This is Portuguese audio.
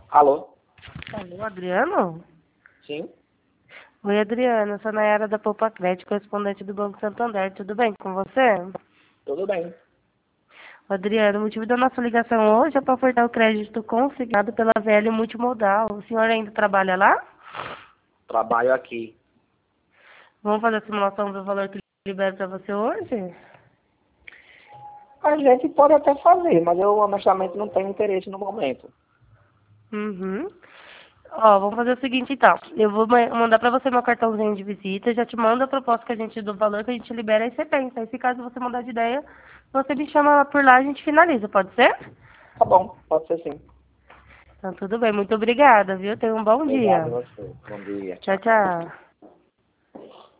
Alô? Alô, Adriano? Sim? Oi, Adriano. Eu sou a Nayara da Poupa Crédito, correspondente do Banco Santander. Tudo bem com você? Tudo bem. Adriano, o motivo da nossa ligação hoje é para ofertar o crédito consignado pela VL Multimodal. O senhor ainda trabalha lá? Trabalho aqui. Vamos fazer a simulação do valor que libera para você hoje? A gente pode até fazer, mas eu honestamente não tenho interesse no momento. Uhum. Ó, vamos fazer o seguinte então. Eu vou mandar para você meu cartãozinho de visita, já te mando a proposta que a gente do valor que a gente libera e você pensa. E se caso você mudar de ideia, você me chama por lá e a gente finaliza, pode ser? Tá bom, pode ser sim. Então, tudo bem. Muito obrigada, viu? Tenha um bom Obrigado dia. a você. Bom dia, Tchau, tchau. tchau.